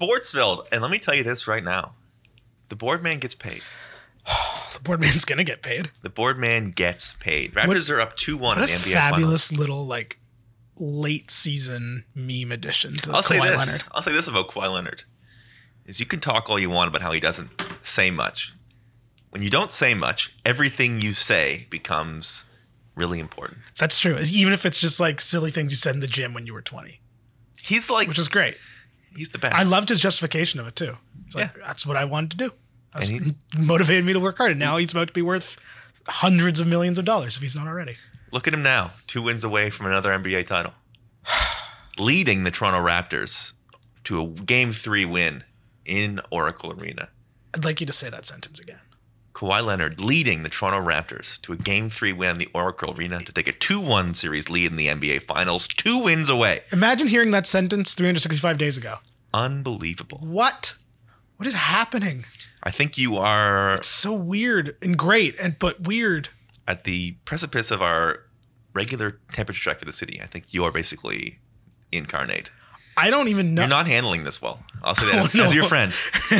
Sportsville. And let me tell you this right now. The board man gets paid. The board man's going to get paid. The board man gets paid. Raptors are up 2-1 in the NBA Finals. Fabulous little, like, late season meme addition to Kawhi Leonard. I'll say this about Kawhi Leonard. Is you can talk all you want about how he doesn't say much. When you don't say much, everything you say becomes really important. That's true. Even if it's just like silly things you said in the gym when you were 20. He's like, which is great. He's the best. I loved his justification of it too. It's like, that's what I wanted to do. He motivated me to work hard. And now he's about to be worth hundreds of millions of dollars if he's not already. Look at him now. 2 wins away from another NBA title. Leading the Toronto Raptors to a Game 3 win in Oracle Arena. I'd like you to say that sentence again. Kawhi Leonard leading the Toronto Raptors to a Game 3 win in the Oracle Arena to take a 2-1 series lead in the NBA Finals. 2 wins away. Imagine hearing that sentence 365 days ago. Unbelievable. What is happening? I think you are... It's so weird and great, but weird. At the precipice of our regular temperature check for the city, I think you are basically incarnate. I don't even know. You're not handling this well. I'll say that as your friend.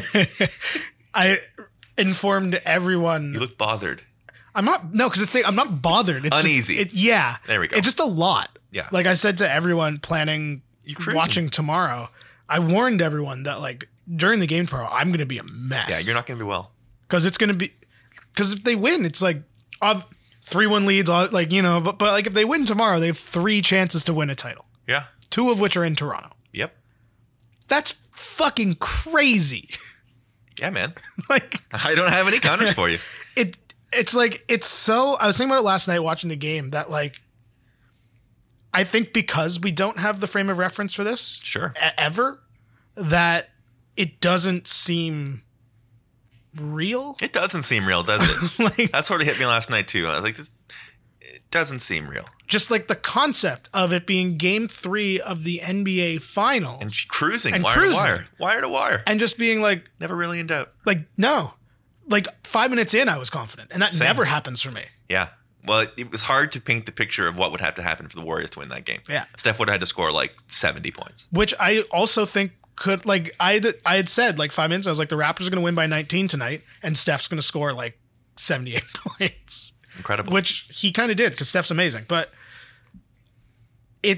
I informed everyone. You look bothered. I'm not. No, because I'm not bothered. It's uneasy. Yeah. There we go. It's just a lot. Yeah. Like I said to everyone planning watching tomorrow, I warned everyone that like during the game tomorrow, I'm going to be a mess. Yeah, you're not going to be well. Because it's going to be. Because if they win, it's like 3-1 leads. Like but like if they win tomorrow, they have 3 chances to win a title. Yeah. 2 of which are in Toronto. Yep. That's fucking crazy. Yeah, man. Like I don't have any counters for you. It's like it's so. I was thinking about it last night watching the game that like I think because we don't have the frame of reference for this, ever, that it doesn't seem real. It doesn't seem real, does it? Like, that sort of hit me last night too. I was like, it doesn't seem real. Just like the concept of it being Game 3 of the NBA Finals and cruising wire to wire, and just being like never really in doubt. Like no, like 5 minutes in, I was confident, and that never happens for me. Yeah. Well, it was hard to paint the picture of what would have to happen for the Warriors to win that game. Yeah. Steph would have had to score like 70 points. Which I also think could, like, I had said like 5 minutes, I was like, the Raptors are going to win by 19 tonight, and Steph's going to score like 78 points. Incredible. Which he kind of did because Steph's amazing. But it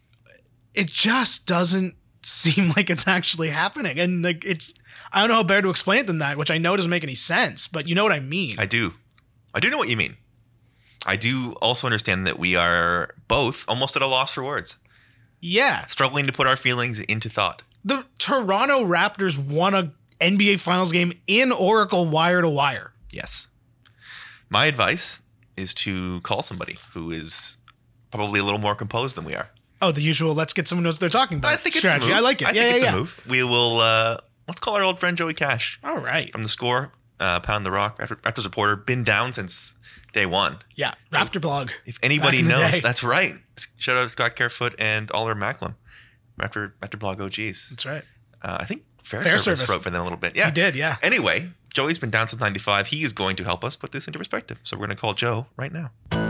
just doesn't seem like it's actually happening. And like I don't know how better to explain it than that, which I know doesn't make any sense, but you know what I mean. I do know what you mean. I do also understand that we are both almost at a loss for words. Yeah. Struggling to put our feelings into thought. The Toronto Raptors won a NBA Finals game in Oracle wire to wire. Yes. My advice is to call somebody who is probably a little more composed than we are. Oh, the usual let's get someone who knows what they're talking about. I think strategy. It's a move. I like it. I think it's a move. We will let's call our old friend Joey Cash. All right. From The Score, Pound the Rock, Raptors reporter, been down since day one. Yeah, Raptor blog. If anybody knows, that's right. Shout out to Scott Carefoot and Oliver Macklem, Raptor blog OGs. That's right. I think Fair Service wrote for them a little bit. Yeah, he did. Yeah. Anyway, Joey's been down since '95. He is going to help us put this into perspective. So we're going to call Joe right now.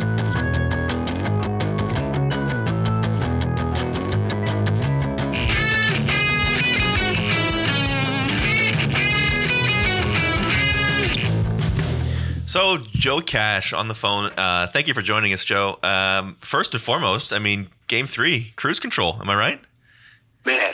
So, Joe Cash on the phone. Thank you for joining us, Joe. First and foremost, I mean, Game 3, cruise control. Am I right? Man,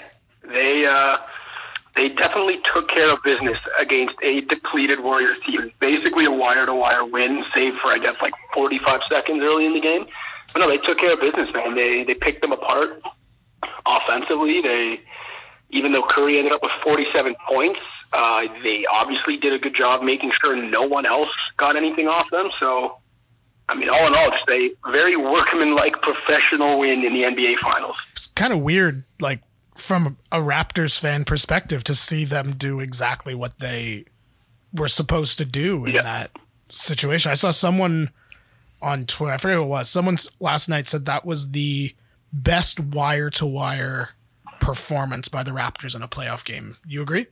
they definitely took care of business against a depleted Warriors team. Basically a wire-to-wire win, save for, I guess, like 45 seconds early in the game. But no, they took care of business, man. They picked them apart offensively. Even though Curry ended up with 47 points, they obviously did a good job making sure no one else got anything off them. So, I mean, all in all, just a very workmanlike professional win in the NBA Finals. It's kind of weird, like, from a Raptors fan perspective, to see them do exactly what they were supposed to do in that situation. I saw someone on Twitter, I forget who it was, someone last night said that was the best wire-to-wire performance by the Raptors in a playoff game. You agree?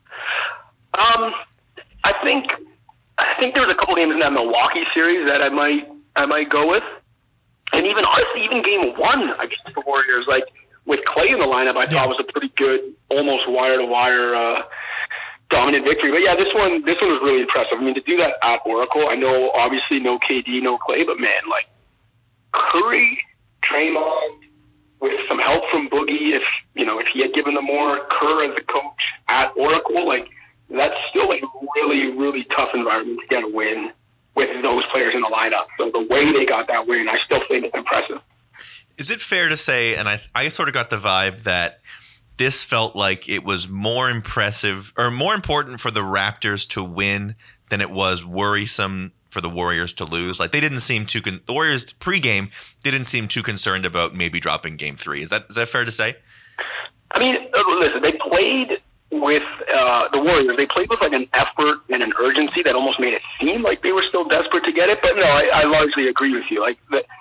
I think there was a couple games in that Milwaukee series that I might go with, and even honestly, even Game 1 against the Warriors, like with Clay in the lineup, I thought was a pretty good, almost wire-to-wire dominant victory. But yeah, this one was really impressive. I mean, to do that at Oracle, I know obviously no KD, no Clay, but man, like Curry, Draymond, with some help from Boogie, if he had given them more, Kerr as a coach at Oracle, like that's still a really, really tough environment to get a win with those players in the lineup. So the way they got that win, I still think it's impressive. Is it fair to say, and I sort of got the vibe that this felt like it was more impressive or more important for the Raptors to win than it was worrisome for the Warriors to lose? Like they didn't seem too the Warriors pregame didn't seem too concerned about maybe dropping Game 3. Is that fair to say? I mean, listen, they played with the Warriors. They played with like an effort and an urgency that almost made it seem like they were still desperate to get it. But no, I largely agree with you. Like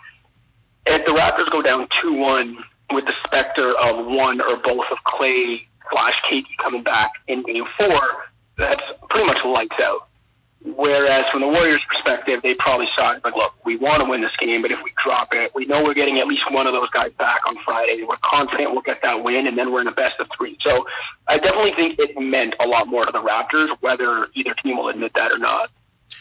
if the Raptors go down 2-1 with the specter of one or both of Clay / KD coming back in Game 4, that's pretty much lights out. Whereas from the Warriors' perspective, they probably saw it, but look, we want to win this game, but if we drop it, we know we're getting at least one of those guys back on Friday. We're confident we'll get that win, and then we're in a best of 3. So I definitely think it meant a lot more to the Raptors, whether either team will admit that or not.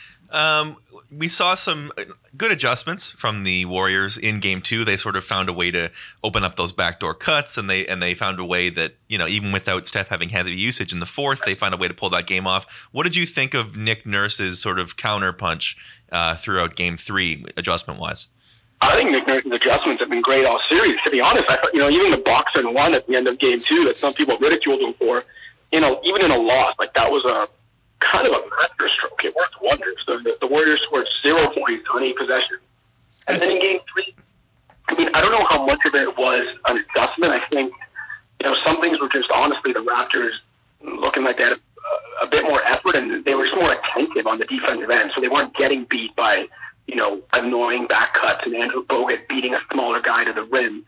We saw some good adjustments from the Warriors in Game 2. They sort of found a way to open up those backdoor cuts, and they found a way that, even without Steph having heavy usage in the fourth, they found a way to pull that game off. What did you think of Nick Nurse's sort of counter punch throughout Game 3, adjustment-wise? I think Nick Nurse's adjustments have been great all series. To be honest, I thought, even the boxer one at the end of Game 2 that some people ridiculed him for, even in a loss, like that was a kind of a masterstroke. It worked wonders. The Warriors scored 0 points on 8 possessions. And then in Game 3, I don't know how much of it was an adjustment. I think, some things were just honestly the Raptors looking like they had a bit more effort, and they were just more attentive on the defensive end, so they weren't getting beat by, annoying back cuts and Andrew Bogut beating a smaller guy to the rim.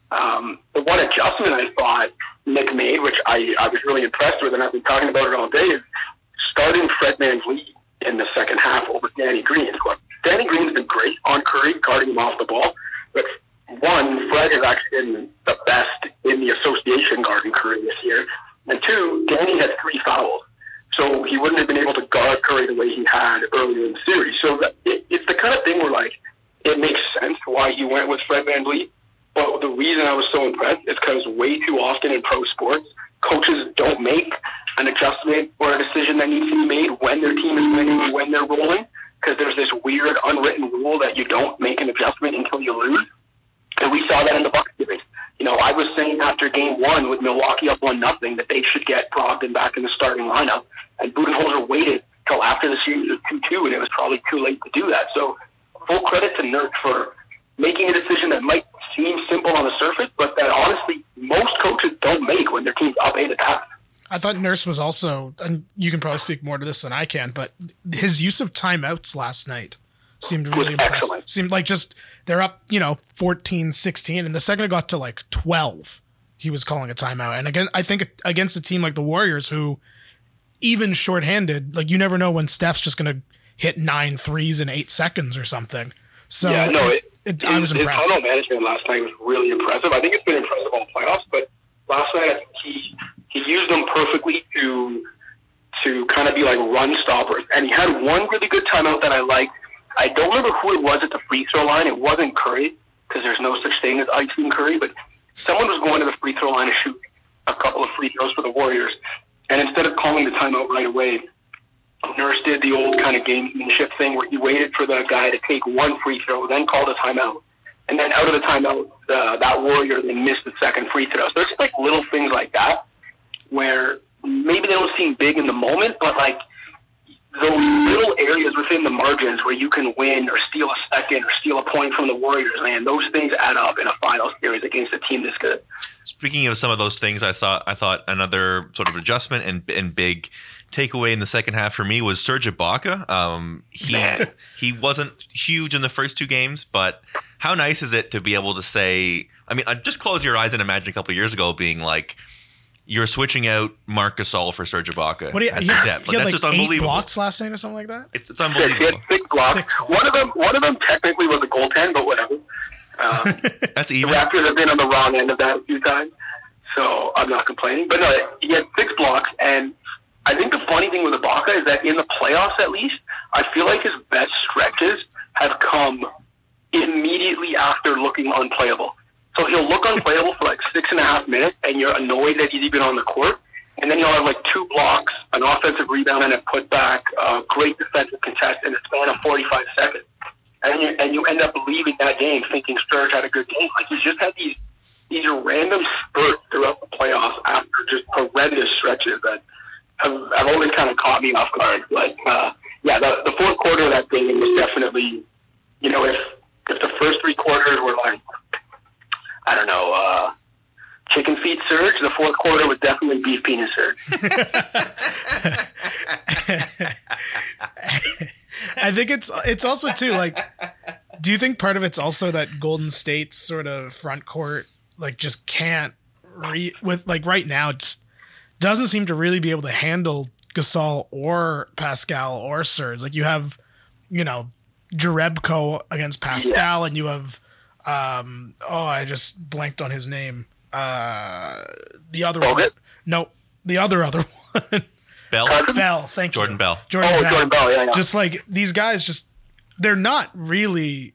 The one adjustment I thought Nick made, which I was really impressed with, and I've been talking about it all day, is starting Fred VanVleet in the second half over Danny Green. Danny Green's been great on Curry, guarding him off the ball, but one, Fred has actually been the best in the association guarding Curry this year, and two, Danny had 3 fouls, so he wouldn't have been able to guard Curry the way he had earlier in the series. So it's the kind of thing where, it makes sense why he went with Fred VanVleet, but the reason I was so impressed is because way too often in pro sports, coaches don't make an adjustment or a decision that needs to be made when their team is winning or when they're rolling, because there's this weird unwritten rule that you don't make an adjustment until you lose. And we saw that in the Bucks series. I was saying after Game 1 with Milwaukee up 1-0 that they should get Brogdon back in the starting lineup, and Budenholzer waited till after the series was 2-2, and it was probably too late to do that. So full credit to Nurse for making a decision that might seem simple on the surface, but that honestly most coaches don't make when their team's up 8-0. I thought Nurse was also, and you can probably speak more to this than I can, but his use of timeouts last night seemed really impressive. Excellent. Seemed like just they're up, 14-16, and the second it got to 12, he was calling a timeout. And again, I think against a team like the Warriors, who even shorthanded, you never know when Steph's just going to hit 9 threes in 8 seconds or something. So yeah, no, I was impressed. His tunnel management last night was really impressive. I think it's been impressive all playoffs, but last night I think he used them perfectly to kind of be like run stoppers. And he had one really good timeout that I liked. I don't remember who it was at the free throw line. It wasn't Curry, because there's no such thing as icing Curry, but someone was going to the free throw line to shoot a couple of free throws for the Warriors. And instead of calling the timeout right away, Nurse did the old kind of gamesmanship thing where he waited for the guy to take one free throw, then called a timeout. And then out of the timeout, that Warrior then missed the second free throw. So there's just little things like that where maybe they don't seem big in the moment, but those little areas within the margins where you can win or steal a second or steal a point from the Warriors, man, those things add up in a final series against a team this good. Speaking of some of those things, I thought another sort of adjustment and big takeaway in the second half for me was Serge Ibaka. He wasn't huge in the first 2 games, but how nice is it to be able to say, just close your eyes and imagine a couple of years ago being you're switching out Marc Gasol for Serge Ibaka. What do you, at he, the depth. he had that's just unbelievable. 8 blocks last night or something like that? It's unbelievable. He had 6 blocks. One of them technically was a goaltend, but whatever. That's The even. Raptors have been on the wrong end of that a few times, so I'm not complaining. But no, he had 6 blocks, and I think the funny thing with Ibaka is that in the playoffs, at least, I feel like his best stretches have come immediately after looking unplayable. So he'll look unplayable for like 6.5 minutes, and you're annoyed that he's even on the court. And then he'll have like 2 blocks, an offensive rebound, and a putback, great defensive contest in a span of 45 seconds. And you end up leaving that game thinking Sturge had a good game. Like, he's just had these random spurts throughout the playoffs after just horrendous stretches that have always kind of caught me off guard. Like, the fourth quarter of that game was definitely, if the first 3 quarters were like, I don't know, chicken feet Surge, the fourth quarter was definitely beef penis Surge. I think it's also too, like, do you think part of it's also that Golden State's sort of front court like just can't right now just doesn't seem to really be able to handle Gasol or Pascal or Serge. Like, you have, Jerebko against Pascal, and you have I just blanked on his name. The other Bogut? one. No, the other one. Bell, thank you. Jordan Bell. Jordan Bell, yeah. Just like these guys, they're not really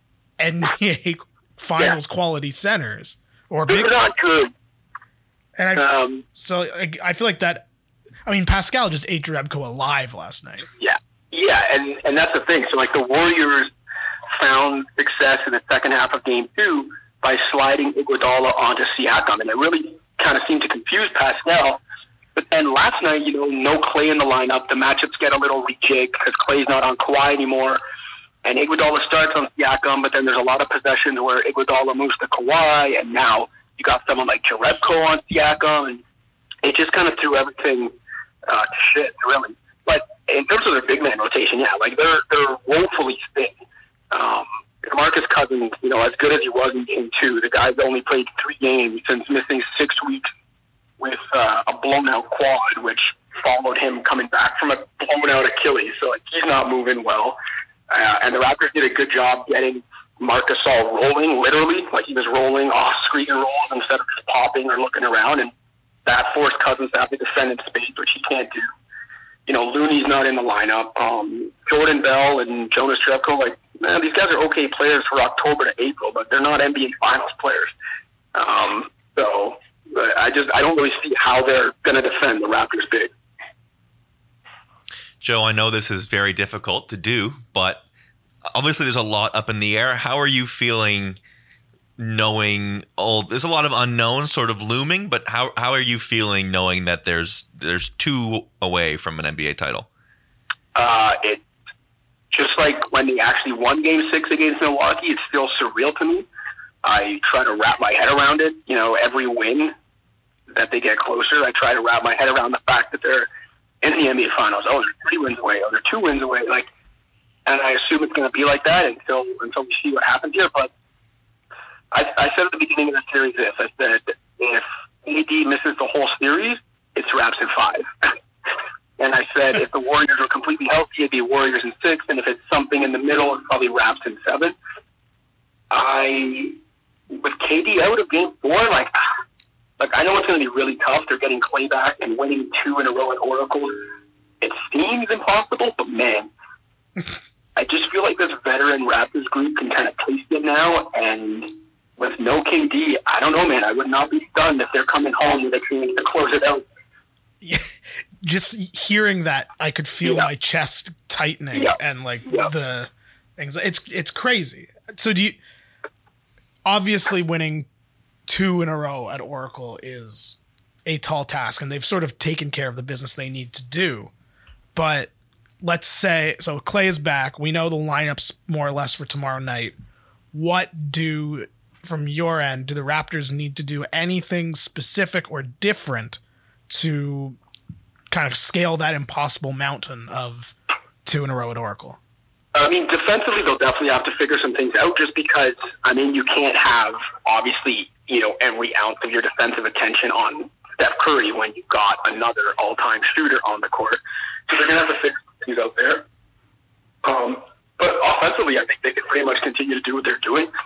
NBA Finals quality centers or They're big. not good. And I feel like that. I mean, Pascal just ate Jerebko alive last night. Yeah, and that's the thing. So, like, the Warriors found success in the second half of Game 2 by sliding Iguodala onto Siakam, and it really kind of seemed to confuse Pascal. But then last night, no Clay in the lineup. The matchups get a little rejigged because Clay's not on Kawhi anymore. And Iguodala starts on Siakam, but then there's a lot of possessions where Iguodala moves to Kawhi, and now you got someone like Jerebko on Siakam, and it just kind of threw everything to shit, really. But in terms of their big man rotation, like, they're woefully thin. Marcus Cousins, as good as he was in Game 2, the guy's only played 3 games since missing 6 weeks with a blown-out quad, which followed him coming back from a blown-out Achilles. So, like, he's not moving well. And the Raptors did a good job getting Marc Gasol rolling, literally. Like, he was rolling off-screen rolls instead of just popping or looking around. And that forced Cousins to have to defend in space, which he can't do. Looney's not in the lineup. Jordan Bell and Jonas Jerebko, like, man, these guys are okay players for October to April, but they're not NBA Finals players. So I don't really see how they're going to defend the Raptors big. Joe, I know this is very difficult to do, but obviously there's a lot up in the air. How are you feeling knowing there's a lot of unknowns sort of looming, but how are you feeling knowing that there's 2 away from an NBA title? It just like when they actually won Game 6 against Milwaukee, it's still surreal to me. I try to wrap my head around it. Every win that they get closer, I try to wrap my head around the fact that they're in the NBA Finals. Oh, they're 3 wins away. Oh, they're 2 wins away. Like, and I assume it's going to be like that until we see what happens here. But I said at the beginning of the series this. I said, if AD misses the whole series, it's Raps in 5. And I said, if the Warriors were completely healthy, it'd be Warriors in 6. And if it's something in the middle, it's probably Raps in 7. With KD out of Game 4, like I know it's going to be really tough. They're getting Clay back and winning 2 in a row at Oracle. It seems impossible, but man, I just feel like this veteran Raptors group can kind of taste it now. And with no KD, I don't know, man. I would not be stunned if they're coming home with a team to close it out. Yeah, just hearing that, I could feel my chest tightening and the anxiety. It's crazy. So obviously winning 2 in a row at Oracle is a tall task, and they've sort of taken care of the business they need to do. But let's say, so Clay is back. We know the lineups more or less for tomorrow night. From your end, do the Raptors need to do anything specific or different to kind of scale that impossible mountain of 2 in a row at Oracle? I mean, defensively, they'll definitely have to figure some things out just because, you can't have, obviously, every ounce of your defensive attention on Steph Curry when you've got another all-time shooter on the court. So they're going to have to figure things out there. But offensively, I think they can pretty much continue to do what they're doing.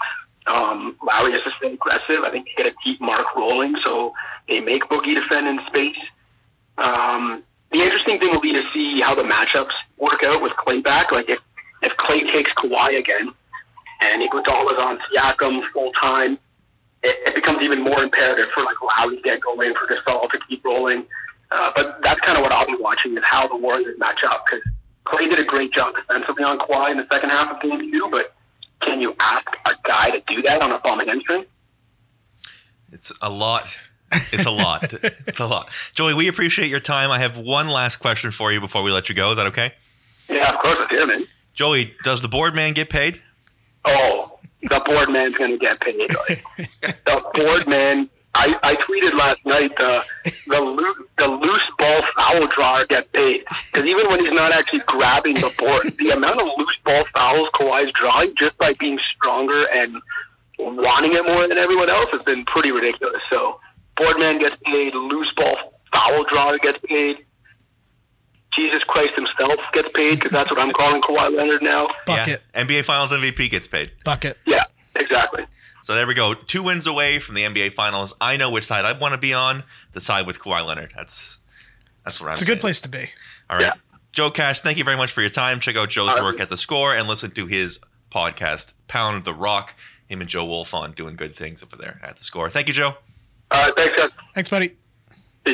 Lowry has to stay aggressive. I think they got to keep Mark rolling so they make Boogie defend in space. The interesting thing will be to see how the matchups work out with Klay back. Like if Klay takes Kawhi again and Iguodala's on Siakam full time, it becomes even more imperative for like Lowry to get going, for Gasol to keep rolling. But that's kind of what I'll be watching, is how the Warriors match up, because Klay did a great job defensively on Kawhi in the second half of Game 2, but can you ask a guy to do that on a bum against him? It's a lot. It's a lot. It's a lot. Joey, we appreciate your time. I have one last question for you before we let you go. Is that okay? Yeah, of course it's here, man. Joey, does the board man get paid? Oh, the board man's going to get paid. Like, the board man, I tweeted last night, the loose ball foul drawer gets paid. Because even when he's not actually grabbing the board, the amount of loose ball fouls Kawhi's drawing just by being stronger and wanting it more than everyone else has been pretty ridiculous. So, board man gets paid, loose ball foul drawer gets paid. Jesus Christ himself gets paid, because that's what I'm calling Kawhi Leonard now. Bucket. Yeah. NBA Finals MVP gets paid. Bucket. Yeah, exactly. So there we go. 2 wins away from the NBA Finals. I know which side I want to be on. The side with Kawhi Leonard. That's what I'm saying. It's a good place to be. All right. Yeah. Joe Cash, thank you very much for your time. Check out Joe's work at The Score and listen to his podcast, Pound the Rock. Him and Joe Wolfond doing good things over there at The Score. Thank you, Joe. All right, thanks, guys. Thanks, buddy. Peace.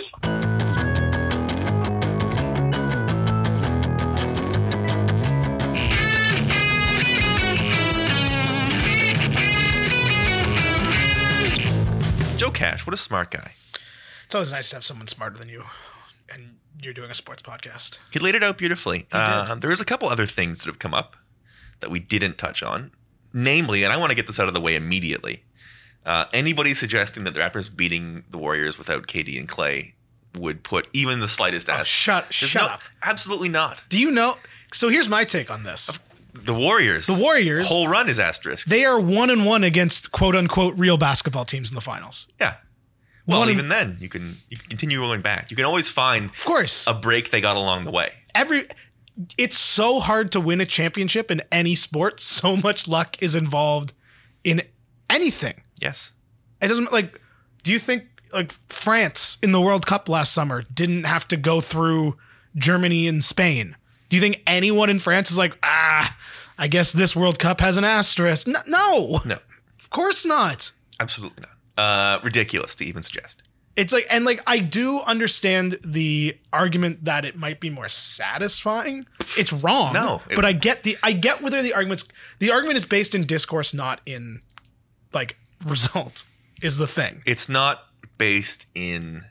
Joe Cash, what a smart guy. It's always nice to have someone smarter than you, and you're doing a sports podcast. He laid it out beautifully. did. There was a couple other things that have come up that we didn't touch on. Namely, and I want to get this out of the way immediately, anybody suggesting that the Raptors beating the Warriors without KD and Klay would put even the slightest asterisk. Shut up. Absolutely not. Do you know? So here's my take on this. The Warriors. Whole run is asterisk. They are 1-1 against quote unquote real basketball teams in the finals. Yeah. Well, even then, you can continue rolling back. You can always find, of course, a break they got along the way. It's so hard to win a championship in any sport. So much luck is involved in anything. Yes. It doesn't do you think France in the World Cup last summer didn't have to go through Germany and Spain? Do you think anyone in France is like, I guess this World Cup has an asterisk? No. Of course not. Absolutely not. Ridiculous to even suggest. It's I do understand the argument that it might be more satisfying. It's wrong. No. But I get whether the argument is based in discourse, not in result, is the thing. It's not based in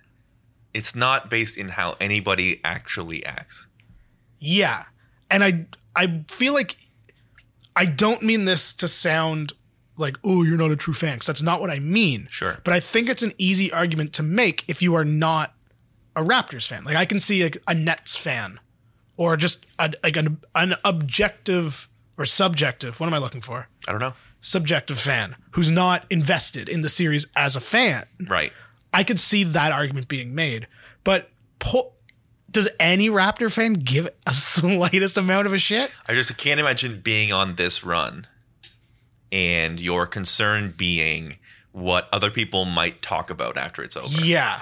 how anybody actually acts. Yeah. And I feel like I don't mean this to sound like, oh, you're not a true fan, because that's not what I mean. Sure. But I think it's an easy argument to make if you are not a Raptors fan. I can see a Nets fan, or just an objective or subjective. What am I looking for? I don't know. Subjective fan who's not invested in the series as a fan. Right. I could see that argument being made. But does any Raptor fan give a slightest amount of a shit? I just can't imagine being on this run and your concern being what other people might talk about after it's over. Yeah.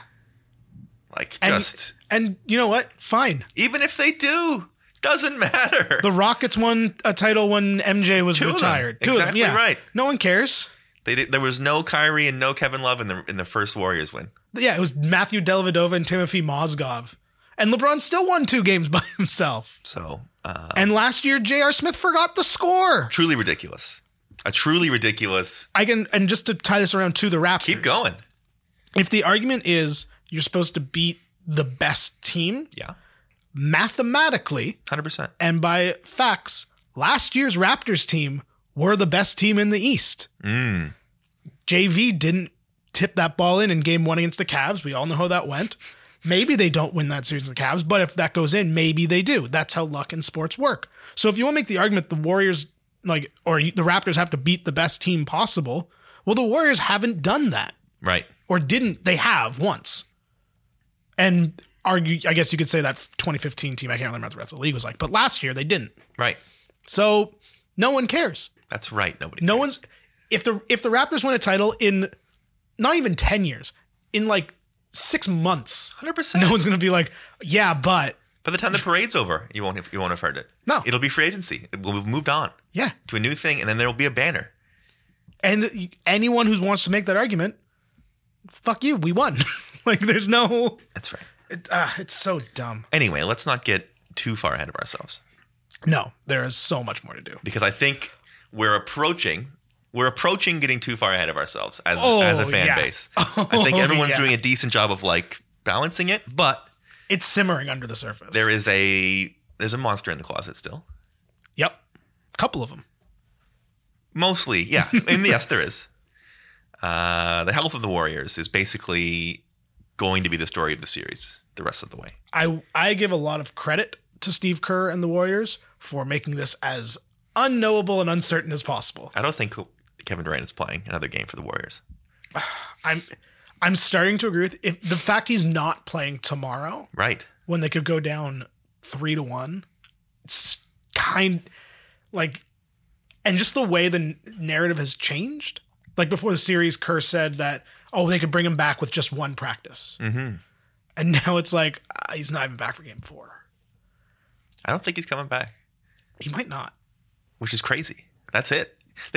And you know what? Fine. Even if they do, doesn't matter. The Rockets won a title when MJ was retired. Exactly right. No one cares. There was no Kyrie and no Kevin Love in the first Warriors win. Yeah, it was Matthew Dellavedova and Timothy Mozgov. And LeBron still won 2 games by himself. So, and last year, J.R. Smith forgot the score. Truly ridiculous. A truly ridiculous. And just to tie this around to the Raptors. Keep going. If the argument is you're supposed to beat the best team. Yeah. Mathematically. 100%. And by facts, last year's Raptors team were the best team in the East. JV didn't tip that ball in Game 1 against the Cavs. We all know how that went. Maybe they don't win that series in the Cavs, but if that goes in, maybe they do. That's how luck in sports work. So if you want to make the argument the Warriors or the Raptors have to beat the best team possible, well, the Warriors haven't done that. Right. Or didn't. They have once. And I guess you could say that 2015 team, I can't remember what the rest of the league was like, but last year they didn't. Right. So no one cares. That's right. Nobody No cares. one's. if the Raptors win a title in not even 10 years, in like 6 months, 100%. no one's going to be like, yeah, but By the time the parade's over, you won't have heard it. No. It'll be free agency. We'll have moved on yeah. to a new thing, and then there'll be a banner. And anyone who wants to make that argument, fuck you, we won. Like, there's no. That's right. It's so dumb. Anyway, let's not get too far ahead of ourselves, No, there is so much more to do. because I think we're approaching getting too far ahead of ourselves as a fan yeah. base. I think everyone's yeah. doing a decent job of like balancing it, but It's simmering under the surface. there's a monster in the closet still. Yep. Couple of them. Mostly, yeah. And yes, there is. The health of the Warriors is basically going to be the story of the series the rest of the way. I give a lot of credit to Steve Kerr and the Warriors for making this as unknowable and uncertain as possible. I don't think Kevin Durant is playing another game for the Warriors. I'm starting to agree with if the fact he's not playing tomorrow Right. when they could go down 3-1. It's kind like, and just the way the narrative has changed. Like before the series, Kerr said that, they could bring him back with just one practice. Mm-hmm. And now it's like, he's not even back for game 4. I don't think he's coming back, He might not. which is crazy. That's it.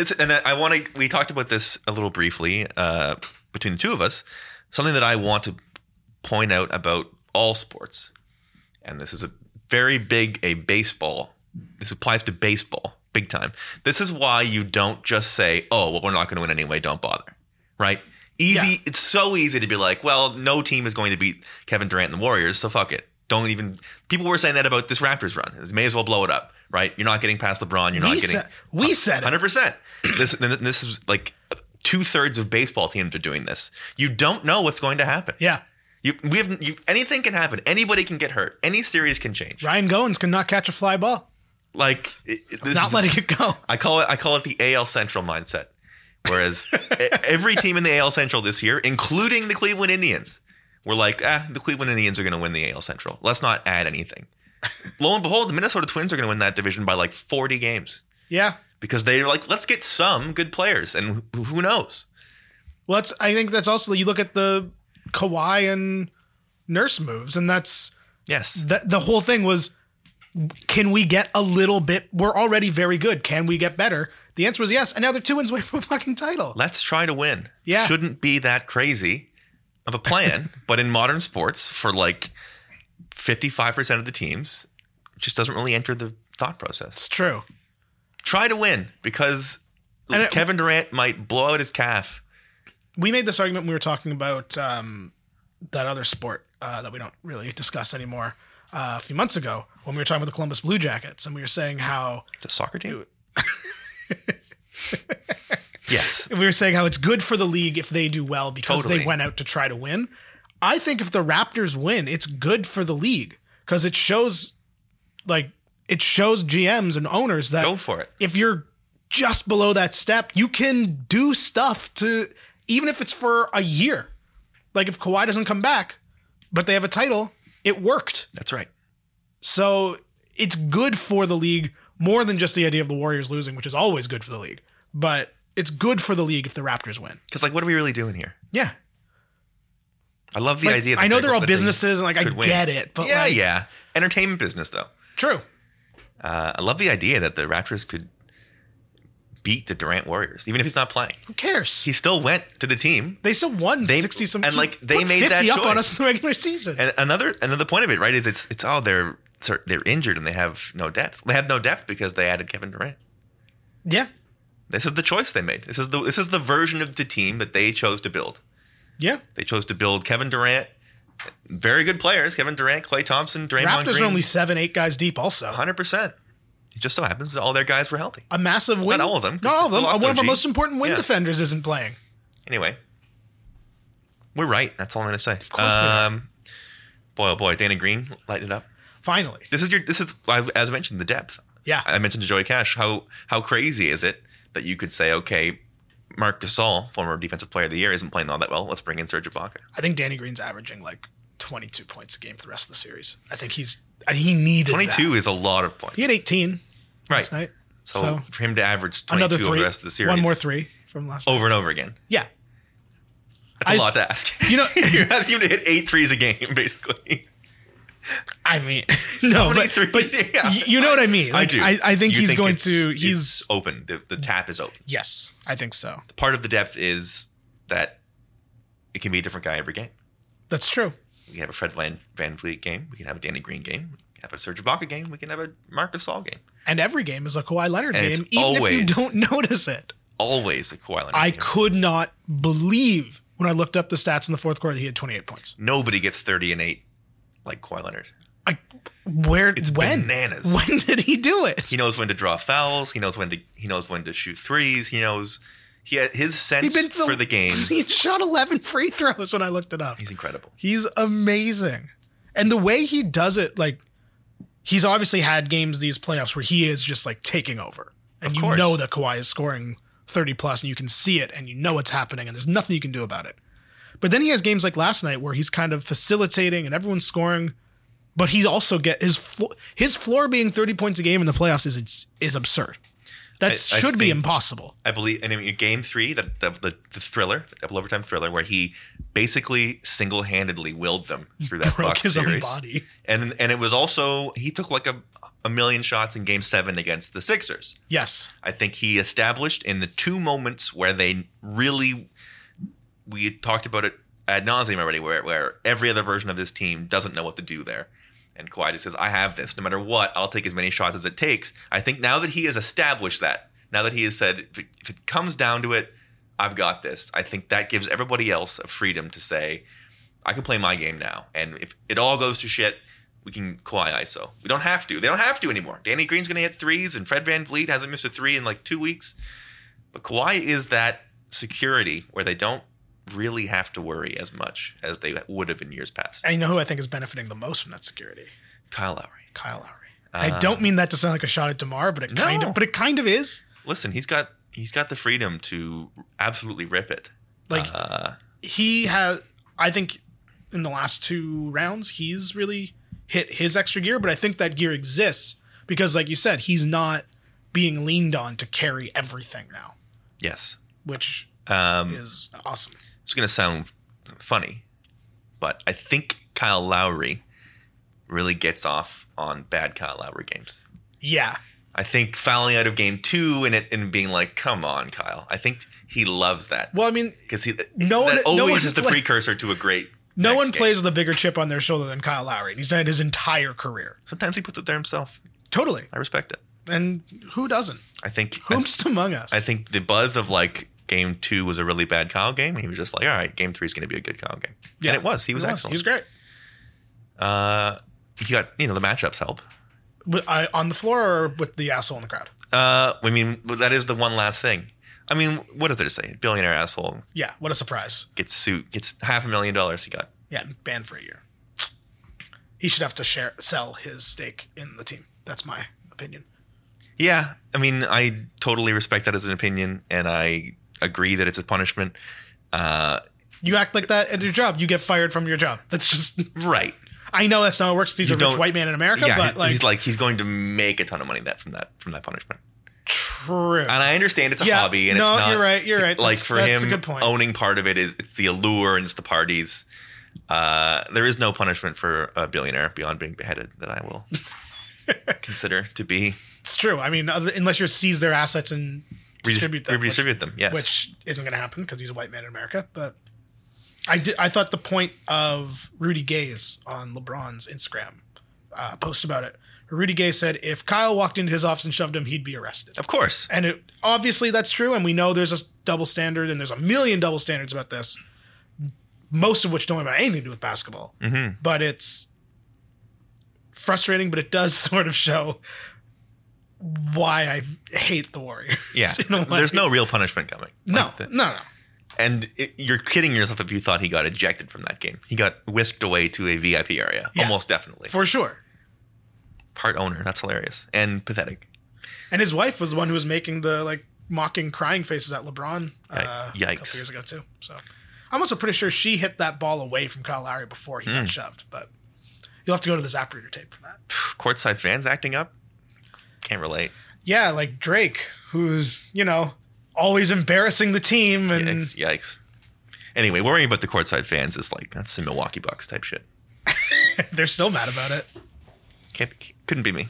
We talked about this a little briefly between the two of us. Something that I want to point out about all sports, and this is baseball. This applies to baseball big time. This is why you don't just say, we're not going to win anyway, don't bother. Right? Easy. Yeah. It's so easy to be like, well, no team is going to beat Kevin Durant and the Warriors, so fuck it. Don't even. People were saying that about this Raptors run. May as well blow it up, right? You're not getting past LeBron. We said it. 100%. This is like 2/3 of baseball teams are doing this. You don't know what's going to happen. Yeah. Anything can happen. Anybody can get hurt. Any series can change. Ryan Goins cannot catch a fly ball. Like Letting it go. I call it the AL Central mindset. Whereas every team in the AL Central this year, including the Cleveland Indians, were like, the Cleveland Indians are going to win the AL Central. Let's not add anything. Lo and behold, the Minnesota Twins are going to win that division by like 40 games. Yeah. Because they're like, let's get some good players, and who knows? Well, I think that's also, you look at the Kawhi and Nurse moves, and that's Yes. the whole thing was, can we get a little bit? We're already very good. Can we get better? The answer was yes, and now they're 2 wins away from a fucking title. Let's try to win. Yeah. Shouldn't be that crazy of a plan, but in modern sports, for like 55% of the teams, it just doesn't really enter the thought process. It's true. Try to win, because Kevin Durant might blow out his calf. We made this argument when we were talking about that other sport that we don't really discuss anymore a few months ago when we were talking about the Columbus Blue Jackets, and we were saying how The soccer team? Yes. we were saying how it's good for the league if they do well because Totally. they went out to try to win. I think if the Raptors win, it's good for the league because it shows GMs and owners that Go for it. if you're just below that step, you can do stuff to, even if it's for a year. Like if Kawhi doesn't come back, but they have a title, it worked. That's right. So it's good for the league more than just the idea of the Warriors losing, which is always good for the league. But it's good for the league if the Raptors win. Because, like, what are we really doing here? Yeah. I love the Like, idea. I know they're all that businesses, and like I could win. get it, but yeah, like, yeah. Entertainment business, though. true. I love the idea that the Raptors could beat the Durant Warriors, even if he's not playing. Who cares? He still went to the team. They still won 60 some, and, like, they put made 50 that up on choice. us in the regular season. And another point of it, right, is it's they're injured and they have no depth. They have no depth because they added Kevin Durant. Yeah, This is the choice they made. This is the version of the team that they chose to build. yeah. They chose to build Kevin Durant, very good players, Kevin Durant, Klay Thompson, Draymond Raptors Green. are only 7-8 guys deep. Also, 100%. It just so happens that all their guys were healthy. a massive win. Not all of them. Not all of them. They lost One of our OG. most important win Yeah. defenders isn't playing. Anyway, we're right. That's all I'm going to say. Of course we are. Boy, oh boy, Danny Green lighted it up. Finally, This is as I mentioned, the depth. yeah. I mentioned to Joey Cash how crazy is it that you could say, okay, Marc Gasol, former Defensive Player of the Year, isn't playing all that well. Let's bring in Serge Ibaka. I think Danny Green's averaging like 22 points a game for the rest of the series. I think he needed 22 that. is a lot of points. He had 18 Right. last night. So for him to average 22 another over three. the rest of the series. One more three from last night. Over and over again. Yeah. That's a lot to ask. You know, you're asking him to hit 8 threes a game, basically. I mean, no, but yeah. you know what I mean. Like, I do. I think he's going to. He's open. The tap is open. Yes, I think so. Part of the depth is that it can be a different guy every game. That's true. We have a Fred Van Vliet game. We can have a Danny Green game. We can have a Serge Ibaka game. We can have a Marc Gasol game. And every game is a Kawhi Leonard And game, it's even always, if you don't notice it. Always a Kawhi Leonard I game. could not believe when I looked up the stats in the fourth quarter that he had 28 points. Nobody gets 30 and 8 like Kawhi Leonard. It's when? Bananas. When did he do it? He knows when to draw fouls. He knows when to shoot threes. He knows his sense for the game. He shot 11 free throws when I looked it up. He's incredible. He's amazing. And the way he does it, like, he's obviously had games these playoffs where he is just like taking over. And you know that Kawhi is scoring 30 plus and you can see it and you know what's happening and there's nothing you can do about it. But then he has games like last night where he's kind of facilitating and everyone's scoring, but he also his floor being 30 points a game in the playoffs is absurd. That should be impossible. I believe, and in game 3, the thriller, the double overtime thriller, where he basically single-handedly willed them through that Broke Bucks his series. own body. And it was also, he took like a million shots in game 7 against the Sixers. Yes. I think he established in the 2 moments where they really, we had talked about it ad nauseum already, where every other version of this team doesn't know what to do there. And Kawhi just says, I have this. No matter what, I'll take as many shots as it takes. I think now that he has established that, now that he has said, if it comes down to it, I've got this, I think that gives everybody else a freedom to say, I can play my game now. And if it all goes to shit, we can Kawhi ISO. We don't have to. They don't have to anymore. Danny Green's going to hit threes, and Fred Van Vliet hasn't missed a 3 in like 2 weeks. But Kawhi is that security where they don't really have to worry as much as they would have in years past. And you know who I think is benefiting the most from that security? Kyle Lowry. I don't mean that to sound like a shot at DeMar, but it kind of is. Listen, he's got the freedom to absolutely rip it. Like he has, I think in the last 2 rounds, he's really hit his extra gear, but I think that gear exists because, like you said, he's not being leaned on to carry everything now. Yes. Which is awesome. It's going to sound funny, but I think Kyle Lowry really gets off on bad Kyle Lowry games. Yeah. I think fouling out of game 2 and being like, come on, Kyle. I think he loves that. Well, I mean, because that always is the precursor to a great No one plays with a bigger chip on their shoulder than Kyle Lowry, and he's done it his entire career. Sometimes he puts it there himself. Totally. I respect it. And who doesn't? I think whomst among us? I think the buzz of like game 2 was a really bad Kyle game. He was just like, all right, game 3 is going to be a good Kyle game. Yeah, and it was. He was excellent. He was great. You got, the matchups help. On the floor or with the asshole in the crowd? I mean, that is the one last thing. I mean, what did they say? Billionaire asshole. Yeah, what a surprise. Gets $500,000 he got. Yeah, banned for a year. He should have to sell his stake in the team. That's my opinion. Yeah, I mean, I totally respect that as an opinion, and I agree that it's a punishment. You act like that at your job, you get fired from your job. That's just right. I know that's not how it works. He's a rich white man in America, but he's going to make a ton of money from that punishment. True. And I understand it's a hobby, and it's not. You're right. Like that's him, a good point. Owning part of it's the allure and it's the parties. There is no punishment for a billionaire beyond being beheaded that I will consider to be. It's true. I mean, unless you seize their assets and distribute them. Yes. Which isn't going to happen because he's a white man in America. But I thought the point of Rudy Gay's on LeBron's Instagram post about it. Rudy Gay said if Kyle walked into his office and shoved him, he'd be arrested. Of course. And obviously that's true. And we know there's a double standard and there's a million double standards about this, most of which don't have anything to do with basketball. Mm-hmm. But it's frustrating, but it does sort of show why I hate the Warriors. Yeah. There's no real punishment coming. No. And you're kidding yourself if you thought he got ejected from that game. He got whisked away to a VIP area. Yeah, almost definitely. For sure. Part owner. That's hilarious. And pathetic. And his wife was the one who was making the mocking crying faces at LeBron Yikes. a couple years ago too. So I'm also pretty sure she hit that ball away from Kyle Lowry before he got shoved. But you'll have to go to the Zapruder tape for that. Courtside fans acting up? Can't relate. Yeah, like Drake, who's, always embarrassing the team. And Yikes. Anyway, worrying about the courtside fans is like, that's the Milwaukee Bucks type shit. they're still mad about it. Couldn't be me.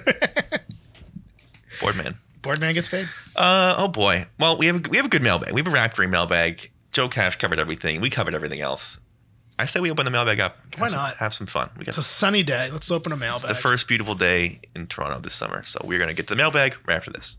Boardman. Boardman gets paid. Oh boy. Well, we have a good mailbag. We have a Raptory mailbag. Joe Cash covered everything. We covered everything else. I say we open the mailbag up. Why not? Have some fun. It's a sunny day. Let's open a mailbag. The first beautiful day in Toronto this summer. So we're going to get to the mailbag right after this.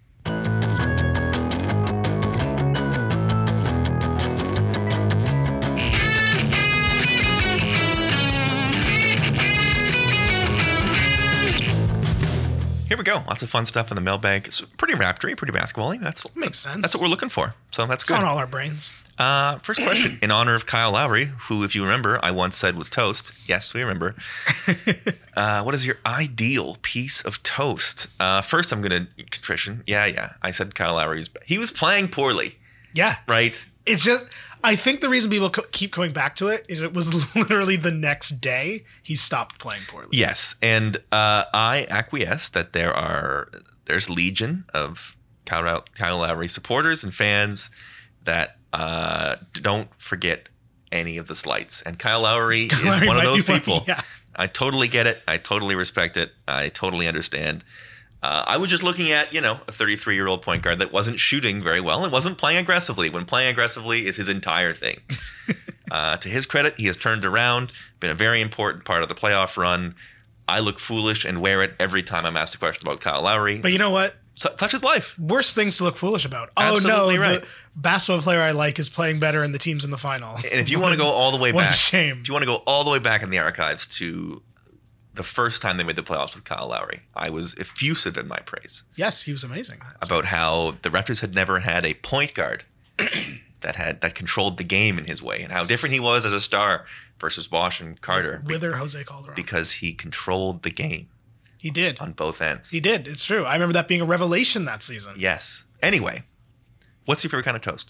Here we go. Lots of fun stuff in the mailbag. It's pretty Raptory, pretty basketball-y. Makes sense. That's what we're looking for. So that's It's good. on all our brains. First question. In honor of Kyle Lowry, who, if you remember, I once said was toast. Yes, we remember. What is your ideal piece of toast? First, I'm going to contrition. Yeah. I said Kyle Lowry's. He was playing poorly, Yeah. right? It's just, I think the reason people keep coming back to it is it was literally the next day he stopped playing poorly. Yes, and I acquiesce that there's legion of Kyle Lowry supporters and fans that don't forget any of the slights. And Kyle Lowry is one of those people. Yeah. I totally get it. I totally respect it. I totally understand. I was just looking at, a 33-year-old point guard that wasn't shooting very well and wasn't playing aggressively. When playing aggressively is his entire thing. To his credit, he has turned around, been a very important part of the playoff run. I look foolish and wear it every time I'm asked a question about Kyle Lowry. But you know what? Such is life. Worst things to look foolish about. Absolutely oh no, right. The basketball player I like is playing better and the team's in the final. And if you want to go all the way what back, a shame. If you want to go all the way back in the archives to the first time they made the playoffs with Kyle Lowry, I was effusive in my praise Yes, he was amazing. about how the Raptors had never had a point guard that controlled the game in his way, and how different he was as a star versus Bosh and Carter Wither Jose Calderon. because he controlled the game He did. on both ends. He did. It's true. I remember that being a revelation that season. Yes. Anyway, what's your favorite kind of toast?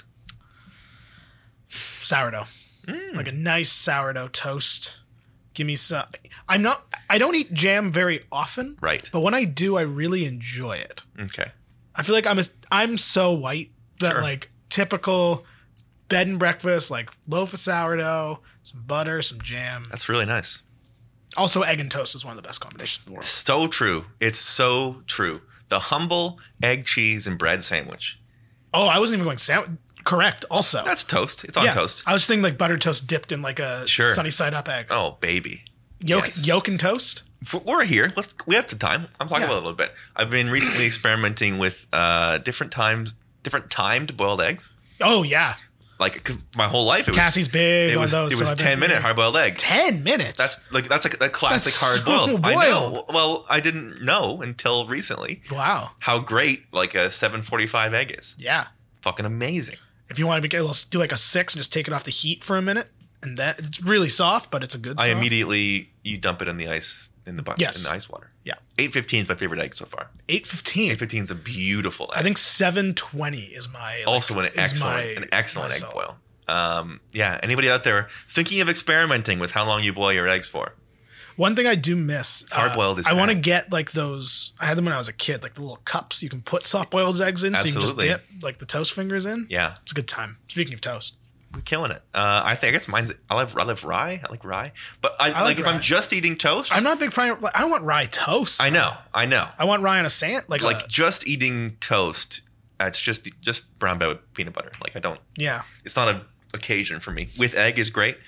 Sourdough. Like a nice sourdough toast. Give me some. I don't eat jam very often. Right. But when I do, I really enjoy it. Okay. I feel like I'm so white that Sure. like typical bed and breakfast, like loaf of sourdough, some butter, some jam. That's really nice. Also, egg and toast is one of the best combinations in the world. So true. It's so true. The humble egg, cheese, and bread sandwich. Oh, I wasn't even going sandwich. Correct. Also, That's toast. It's on yeah, toast. I was thinking like buttered toast dipped in like a Sure. sunny side up egg. Oh, baby. Yolk, yes. yolk and toast. We're here. We have the time. I'm talking Yeah. about it a little bit. I've been recently experimenting with different timed boiled eggs. Oh yeah, Like my whole life, Cassie's big it on was those. it was so I've been- 10-minute hard boiled egg. 10 minutes. That's like that classic That's hard boiled. so I know. boiled. Well, I didn't know until recently wow. how great like a 745 egg is. Yeah. Fucking amazing. If you want to do like a 6 and just take it off the heat for a minute, and that it's really soft, but it's a good. I soft. immediately you dump it in the ice in the bucket Yes. in the ice water. Yeah. 815 is my favorite egg so far. 815. 815 is a beautiful egg. I think 720 is my Also an is excellent my egg zone. boil. Yeah. Anybody out there thinking of experimenting with how long you boil your eggs for? One thing I do miss, Hard-boiled is I want to bad. get like those. I had them when I was a kid, like the little cups you can put soft-boiled eggs in, so you Absolutely. can just dip like the toast fingers in. Yeah, It's a good time. Speaking of toast, we're killing it. I guess mine's. I love rye. I like rye, but I like like if rye. I'm just eating toast. I'm not a big fan. I don't want rye toast. I know. I want rye on a sand, Like just eating toast. It's just brown bread with peanut butter. Like I don't. yeah. It's not an occasion for me. With egg is great.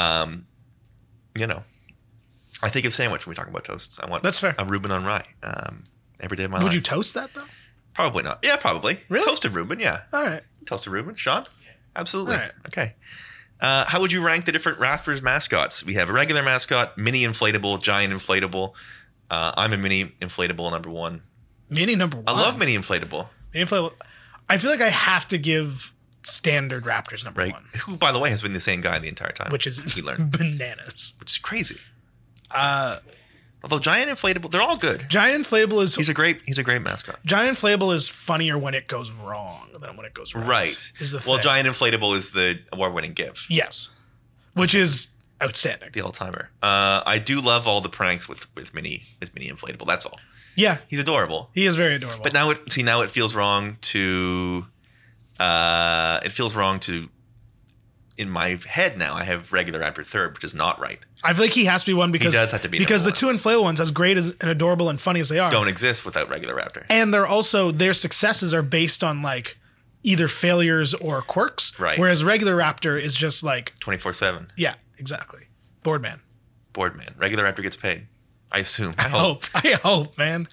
I think of sandwich when we talk about toasts. I want That's fair. a Reuben on rye every day of my Would life. you toast that though? Probably not. Yeah, probably. Really? Toasted Reuben, yeah. All right. Toasted Reuben. Sean? Absolutely. All right. Okay. How would you rank the different Raptors mascots? We have a regular mascot, mini inflatable, giant inflatable. I'm a mini inflatable number one. Mini number 1. I love mini inflatable. Mini inflatable. I feel like I have to give standard Raptors number Right. 1, Who, by the way, has been the same guy the entire time. which is we learned. bananas. Which is crazy. Uh, Although giant inflatable, they're all good. Giant inflatable is He's a great mascot. Giant inflatable is funnier when it goes wrong than when it goes right. Is the Well, thing. giant inflatable is the award-winning give. Yes, which is outstanding. The all-timer. I do love all the pranks with mini inflatable. That's all. Yeah, He's adorable. he is very adorable. But now it feels wrong to it feels wrong to. In my head now, I have regular Raptor third, which is not right. I feel like he has to be one because He does have to be because the number two inflatable ones, as great as and adorable and funny as they are, Don't exist without regular Raptor. and they're also their successes are based on like either failures or quirks. Right. Whereas regular Raptor is just like 24/7. yeah, exactly. Boardman. Boardman. Regular Raptor gets paid. I assume. I I hope, man.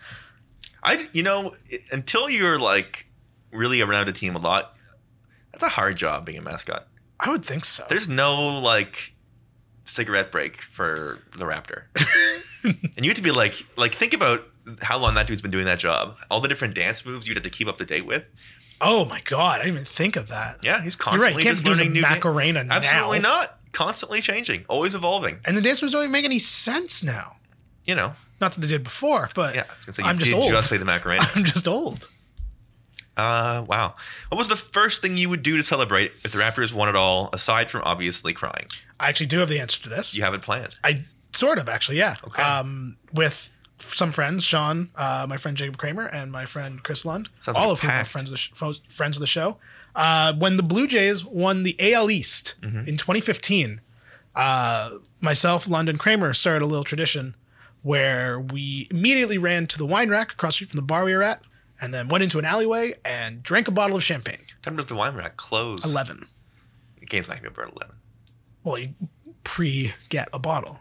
Until you're like really around a team a lot, that's a hard job being a mascot. I would think so. There's no like cigarette break for the Raptor. And you have to be like think about how long that dude's been doing that job. All the different dance moves you'd have to keep up to date with. Oh my god, I didn't even think of that. Yeah, he's You're right. constantly Can't just be doing learning the new Macarena now. Absolutely not. Constantly changing, always evolving. And the dance moves don't even make any sense now. You know. Not that they did before, but Yeah, I was gonna say I'm you just did old. just say the Macarena. I'm just old. Wow. What was the first thing you would do to celebrate if the Raptors won it all, aside from obviously crying? I actually do have the answer to this. You have it planned. I sort of actually, yeah. Okay. With some friends, Sean, my friend Jacob Kramer, and my friend Chris Lund, Sounds all like of whom are packed. friends of the show. When the Blue Jays won the AL East in 2015, myself, Lund, and Kramer started a little tradition where we immediately ran to the wine rack across the street from the bar we were at, and then went into an alleyway and drank a bottle of champagne. What time does the wine rack close? 11. The game's not going to be over at 11. Well, you pre-get a bottle.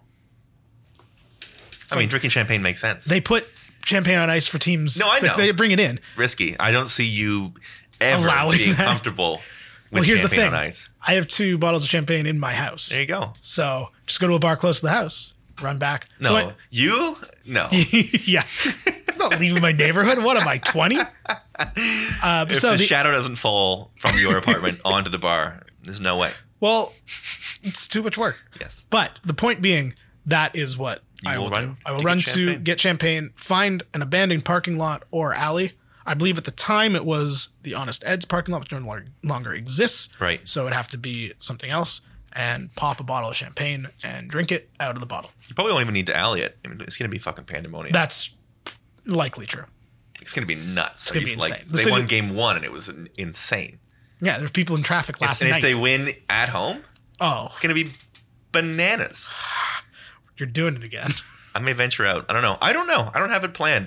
I mean, drinking champagne makes sense. They put champagne on ice for teams. No, I know. They bring it in. Risky. I don't see you ever Allowing being that. comfortable with Well, here's the champagne thing. on ice. I have 2 bottles of champagne in my house. There you go. So just go to a bar close to the house, run back. No. So You? No. yeah. I'm not leaving my neighborhood. What am I, 20? If So the the- shadow doesn't fall from your apartment onto the bar, there's no way. well, it's too much work. Yes. But the point being, that is what I will will run do. I will to run get to champagne. get champagne, find an abandoned parking lot or alley. I believe at the time it was the Honest Ed's parking lot, which no longer exists. Right. So it'd have to be something else, and pop a bottle of champagne and drink it out of the bottle. You probably won't even need to alley it. I mean, it's going to be fucking pandemonium. That's likely true. It's going to be nuts. gonna be Like, insane. The they city- won game 1 and it was insane. Yeah, there's people in traffic last And night. if they win at home, Oh, it's going to be bananas. you're doing it again. I may venture out. I don't know. I don't have it planned.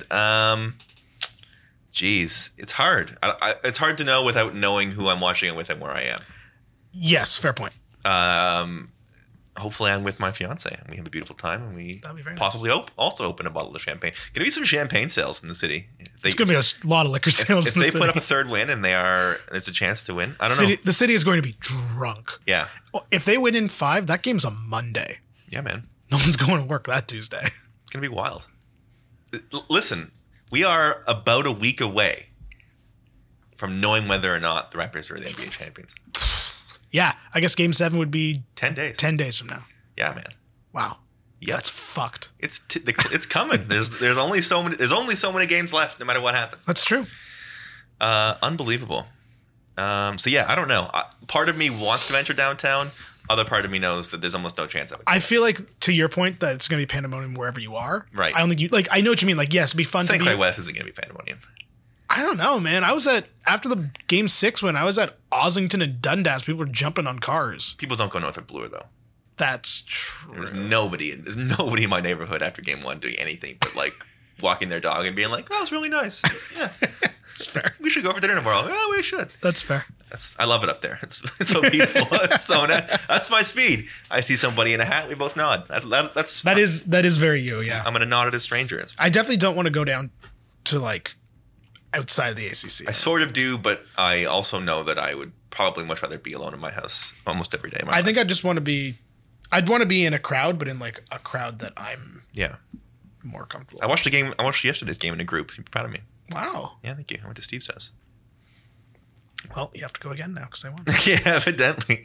Geez, it's hard. It's hard to know without knowing who I'm watching it with and where I am. Yes, fair point. Hopefully I'm with my fiance and we have a beautiful time and we That'd be very possibly also open a bottle of champagne. Going to be some champagne sales in the city. It's going to be a lot of liquor sales if in the they city. put up a third win and there's a chance to win. I don't City- know. The city is going to be drunk. Yeah. If they win in 5, that game's a Monday. Yeah, man. No one's going to work that Tuesday. It's going to be wild. Listen, we are about a week away from knowing whether or not the Raptors are the NBA champions. Yeah, I guess Game 7 would be 10 days. 10 days from now. Yeah, man. Wow. Yep. That's fucked. It's coming. There's only so many games left, no matter what happens. That's true. Unbelievable. So yeah, I don't know. Part of me wants to venture downtown. Other part of me knows that there's almost no chance of it. I feel like, to your point, that it's going to be pandemonium wherever you are. Right. I don't think you, like, I know what you mean. Like, yes, it'd be fun St. to Clair be. West isn't going to be pandemonium. I don't know, man. After the Game 6 when I was at Ossington and Dundas, people were jumping on cars. People don't go north of Bloor though. That's true. There's nobody in my neighborhood after game 1 doing anything but like walking their dog and being like, "That was really nice. Yeah, That's fair. we should go for dinner tomorrow." Yeah, we should. That's fair. I love it up there. It's so peaceful. That's my speed. I see somebody in a hat, we both nod. That is very you, yeah. I'm gonna nod at a stranger. I definitely don't want to go down to like outside of the ACC. I sort of do, but I also know that I would probably much rather be alone in my house almost every day. I think I just want to be. I'd want to be in a crowd, but in like a crowd that I'm Yeah. more comfortable. I watched yesterday's game in a group. You're proud of me. Wow. Yeah, thank you. I went to Steve's house. Well, you have to go again now because I won. Yeah, evidently.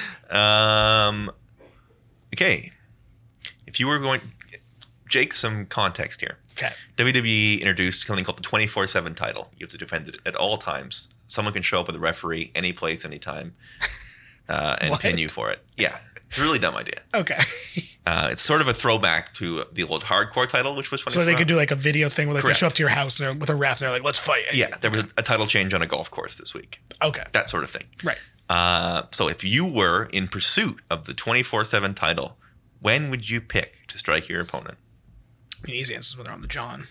Okay. If you were going... Jake, some context here. Okay. WWE introduced something called the 24/7 title. You have to defend it at all times. Someone can show up with a referee any place, anytime, and What? pin you for it. Yeah. It's a really dumb idea. Okay. It's sort of a throwback to the old hardcore title, which was 24 So they could do like a video thing where like they Correct. show up to your house and they're with a ref and they're like, let's fight. Yeah, there was a title change on a golf course this week. Okay. That sort of thing. Right. So if you were in pursuit of the 24/7 title, when would you pick to strike your opponent? I mean, easy answers when they're on the John.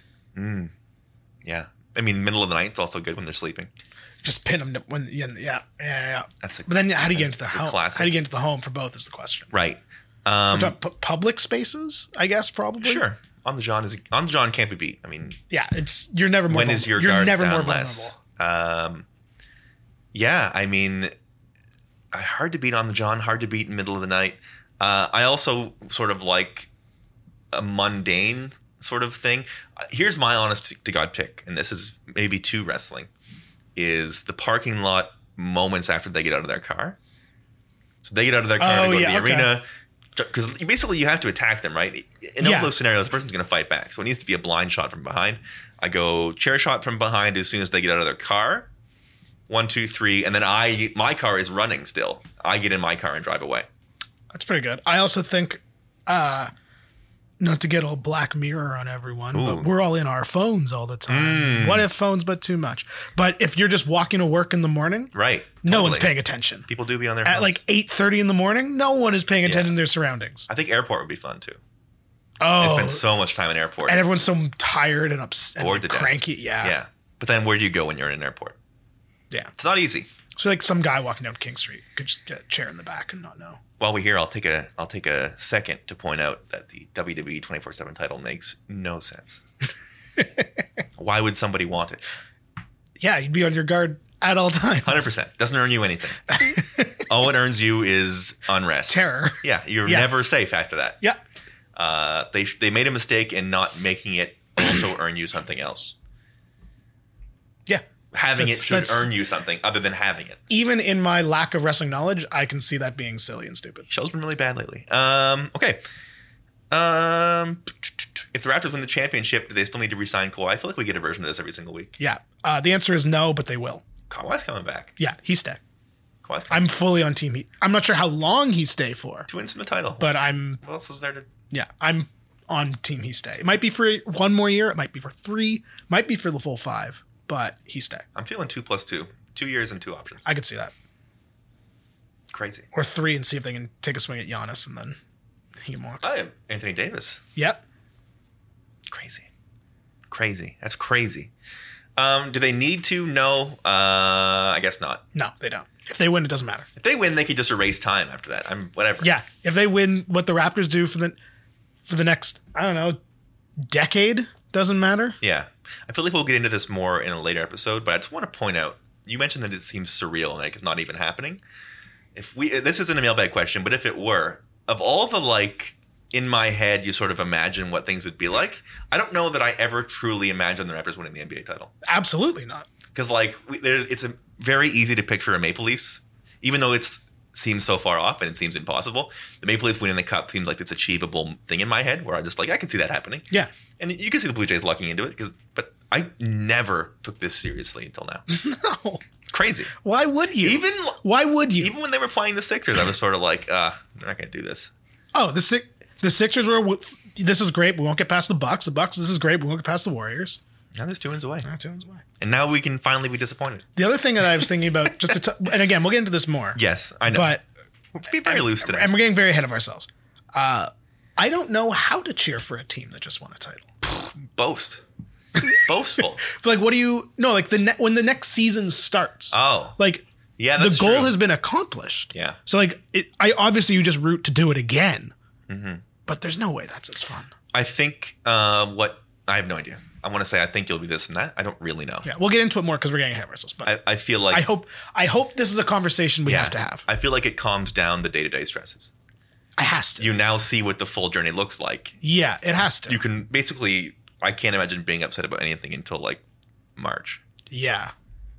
Yeah. I mean, middle of the night is also good when they're sleeping. Just pin them when yeah. That's a, But then how do you get into the that's a home? classic. How do you get into the home for both is the question. Right. Public spaces, I guess, probably. Sure. On the John can't be beat. I mean, Yeah, you're never more. when is your you're guard never down more less? vulnerable. Yeah, I mean, hard to beat on the John, hard to beat in the middle of the night. I also sort of like a mundane sort of thing. Here's my honest to God pick, and this is maybe too wrestling, is the parking lot moments after they get out of their car. So they get out of their car to go to the arena. Because basically you have to attack them, right? In all those scenarios, the person's going to fight back. So it needs to be a blind shot from behind. I go chair shot from behind as soon as they get out of their car. 1, 2, 3. And then my car is running still. I get in my car and drive away. That's pretty good. I also think, not to get all Black Mirror on everyone, but we're all in our phones all the time. What if phones, but too much? But if you're just walking to work in the morning, Right. no one's paying attention. People do be on their At phones. like 8:30 in the morning, no one is paying attention to their surroundings. I think airport would be fun too. Oh, I spend so much time in airports. and everyone's so tired and upset, Bored and to death. cranky. Yeah. Yeah. But then where do you go when you're in an airport? Yeah. It's not easy. So like some guy walking down King Street could just get a chair in the back and not know. While we're here, I'll take a second to point out that the WWE 24/7 title makes no sense. Why would somebody want it? Yeah, you'd be on your guard at all times. 100%. Doesn't earn you anything. All it earns you is unrest. Terror. Yeah, you're Yeah. never safe after that. Yeah. They made a mistake in not making it also earn you something else. Yeah. Having it should That's- earn you something other than having it. Even in my lack of wrestling knowledge, I can see that being silly and stupid. Show's been really bad lately. Okay. If the Raptors win the championship, do they still need to re-sign Kawhi? I feel like we get a version of this every single week. Yeah. The answer is no, but they will. Kawhi's coming back. Yeah, he stay. Kawhi's coming I'm fully on Team Heat. I'm not sure how long he stay for, to win some title. but what else is there to? I'm on Team He stay. It might be for 1 more year. It might be for 3. Might be for the full 5, but he stay. I'm feeling 2 + 2. 2 years and 2 options. I could see that. Crazy. Or 3 and see if they can take a swing at Giannis and then he can walk. Oh, yeah. Anthony Davis. Yep. Crazy. That's crazy. Do they need to? No. I guess not. No, they don't. If they win, it doesn't matter. If they win, they could just erase time after that. Whatever. Yeah, if they win, what the Raptors do for the next, I don't know, decade, doesn't matter. Yeah. I feel like we'll get into this more in a later episode, but I just want to point out, you mentioned that it seems surreal and like it's not even happening. This isn't a mailbag question, but if it were, of all the like in my head, you sort of imagine what things would be like. I don't know that I ever truly imagined the Raptors winning the NBA title. Absolutely not. Because like it's very easy to picture a Maple Leafs, even though it seems so far off and it seems impossible. The Maple Leafs winning the cup seems like this achievable thing in my head, where I just like I can see that happening. Yeah. And you can see the Blue Jays lucking into it, but I never took this seriously until now. No. Crazy. Why would you? Why would you? Even when they were playing the Sixers, I was sort of like, they're not going to do this. Oh, the Sixers were. This is great. We won't get past the Bucks. The Bucks. This is great. We won't get past the Warriors. Now there's 2 wins away. 2 wins away. And now we can finally be disappointed. The other thing that I was thinking about, and again, we'll get into this more. Yes, I know. But be very loose today. and we're getting very ahead of ourselves. I don't know how to cheer for a team that just won a title. Boast. Boastful. But like, what do you? No, like when the next season starts. Oh. Like, Yeah, that's the goal true. has been accomplished. Yeah. So like, obviously you just root to do it again. Mm-hmm. But there's no way that's as fun. I think I have no idea. I want to say I think you'll be this and that. I don't really know. Yeah, we'll get into it more because we're getting ahead of ourselves. But I feel like I hope this is a conversation we have to have. I feel like it calms down the day-to-day stresses. It has to. You now see what the full journey looks like. Yeah, it has to. You can basically, I can't imagine being upset about anything until like March. Yeah.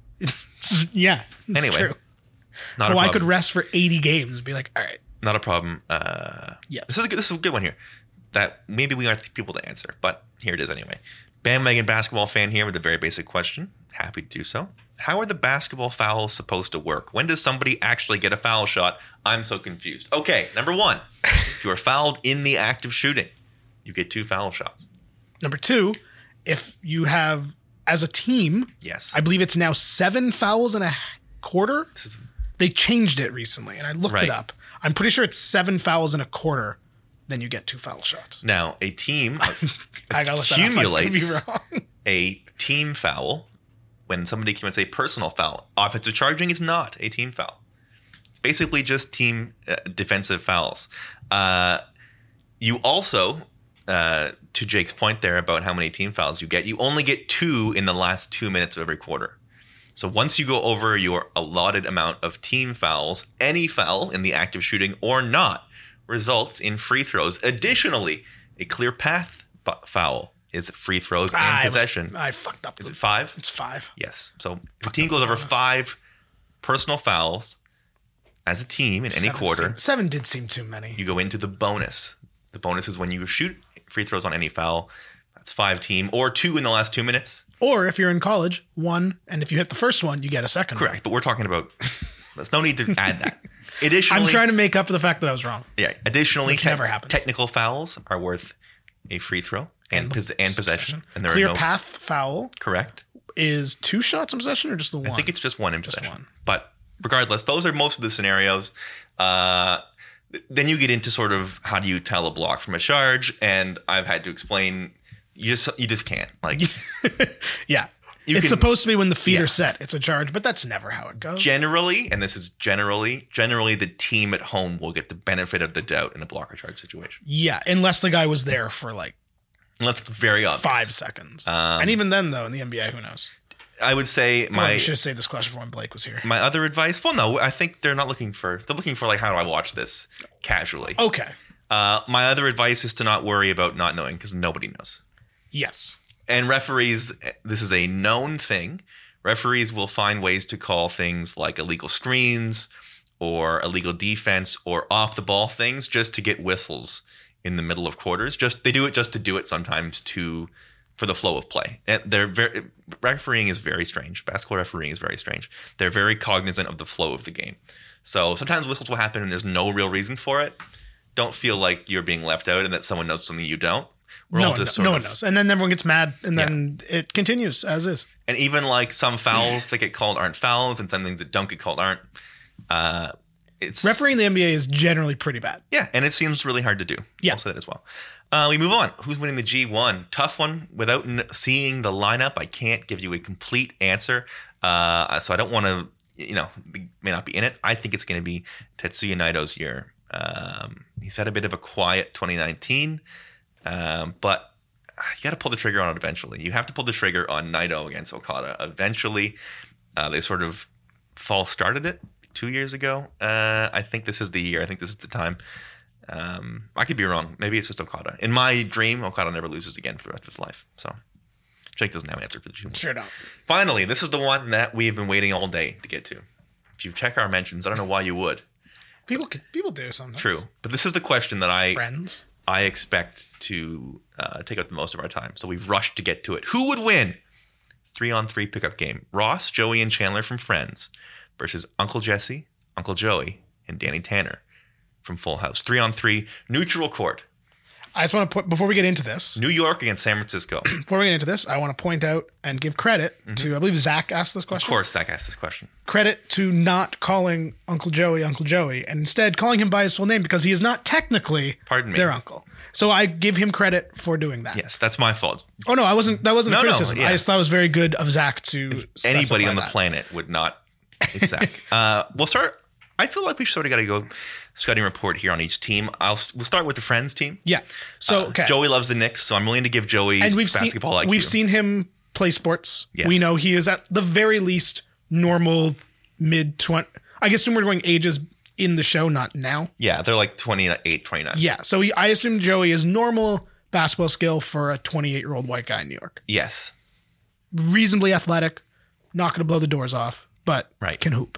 Yeah. It's Anyway, true. Not a I problem. could rest for 80 games and be like, all right. Not a problem. Yeah. This is a good one here. That maybe we aren't the people to answer, but here it is anyway. Bandwagon basketball fan here with a very basic question. Happy to do so. How are the basketball fouls supposed to work? When does somebody actually get a foul shot? I'm so confused. Okay, number one, if you are fouled in the act of shooting, you get 2 foul shots. Number 2, if you have, as a team, Yes. I believe it's now 7 fouls in a quarter. They changed it recently, and I looked Right. it up. I'm pretty sure it's 7 fouls in a quarter, then you get 2 foul shots. Now, a team I gotta look that up. I could be accumulates wrong. a team foul when somebody commits a personal foul. Offensive charging is not a team foul. It's basically just team defensive fouls. You also, to Jake's point there about how many team fouls you only get 2 in the last 2 minutes of every quarter. So once you go over your allotted amount of team fouls, any foul in the act of shooting or not results in free throws. Additionally, a clear path foul is free throws and possession. I fucked up. Is it 5? It's 5. Yes. So if a team goes over 5 personal fouls as a team in any quarter, 7 did seem too many. you go into the bonus. The bonus is when you shoot free throws on any foul. That's 5 team or 2 in the last 2 minutes. Or if you're in college, 1, and if you hit the first one, you get a second one. Correct. But we're talking about, there's no need to add that. Additionally, I'm trying to make up for the fact that I was wrong. Yeah. Additionally, Which never happens. technical fouls are worth a free throw and possession. And there Clear are no path foul correct. is 2 shots in possession or just the 1? I think it's just 1 in possession. 1. But regardless, those are most of the scenarios. Then you get into sort of how do you tell a block from a charge, and I've had to explain you just can't. Like yeah. You It's can- supposed to be when the feet Yeah. are set. It's a charge, but that's never how it goes. generally, and this is generally the team at home will get the benefit of the doubt in a block or charge situation. Yeah, unless the guy was there for like Unless it's very obvious. 5 seconds. And even then, though, in the NBA, who knows? I would say I should have saved this question for when Blake was here. my other advice. Well, no, I think they're looking for like how do I watch this casually. Okay. My other advice is to not worry about not knowing because nobody knows. Yes. And referees, this is a known thing. Referees will find ways to call things like illegal screens or illegal defense or off the ball things just to get whistles in the middle of quarters. They do it just to do it sometimes for the flow of play. And refereeing is very strange. Basketball refereeing is very strange. They're very cognizant of the flow of the game. So sometimes whistles will happen and there's no real reason for it. Don't feel like you're being left out and that someone knows something you don't. No one knows. And then everyone gets mad, and then it continues as is. And even like some fouls that get called aren't fouls, and some things that don't get called aren't. It's Refereeing the NBA is generally pretty bad. yeah, and it seems really hard to do. Yeah. I'll say that as well. We move on. Who's winning the G1? Tough one. Without seeing the lineup, I can't give you a complete answer. So I don't want to, may not be in it. I think it's going to be Tetsuya Naito's year. He's had a bit of a quiet 2019. But you got to pull the trigger on it eventually. You have to pull the trigger on Naito against Okada eventually. They sort of false started it 2 years ago. I think this is the year. I think this is the time. I could be wrong. Maybe it's just Okada. In my dream, Okada never loses again for the rest of his life. So Jake doesn't have an answer for the G1. Sure don't. Finally, this is the one that we've been waiting all day to get to. If you check our mentions, I don't know why you would. People do sometimes. True. But this is the question that I Friends. expect to take up the most of our time. So we've rushed to get to it. Who would win? 3-on-3 pickup game. Ross, Joey, and Chandler from Friends versus Uncle Jesse, Uncle Joey, and Danny Tanner from Full House. 3-on-3 neutral court. I just want to put, before we get into this, New York against San Francisco. I want to point out and give credit to, I believe Zach asked this Of question. course, Zach asked this question. Credit to not calling Uncle Joey, and instead calling him by his full name because he is not technically Pardon me. their uncle. So I give him credit for doing that. Yes, that's my fault. Oh no, that wasn't a No, criticism. yeah. I just thought it was very good of Zach to Anybody specify on the that. planet would not. It's Zach. We'll start. I feel like we sort of got to go scouting report here on each team. We'll start with the Friends team. Yeah. So okay. Joey loves the Knicks, so I'm willing to give Joey and basketball IQ. we've seen him play sports. Yes. We know he is at the very least normal mid-20. I guess we're going ages in the show, not now. Yeah, they're like 28, 29. Yeah. So I assume Joey is normal basketball skill for a 28-year-old white guy in New York. Yes. Reasonably athletic, not going to blow the doors off, but Right. can hoop.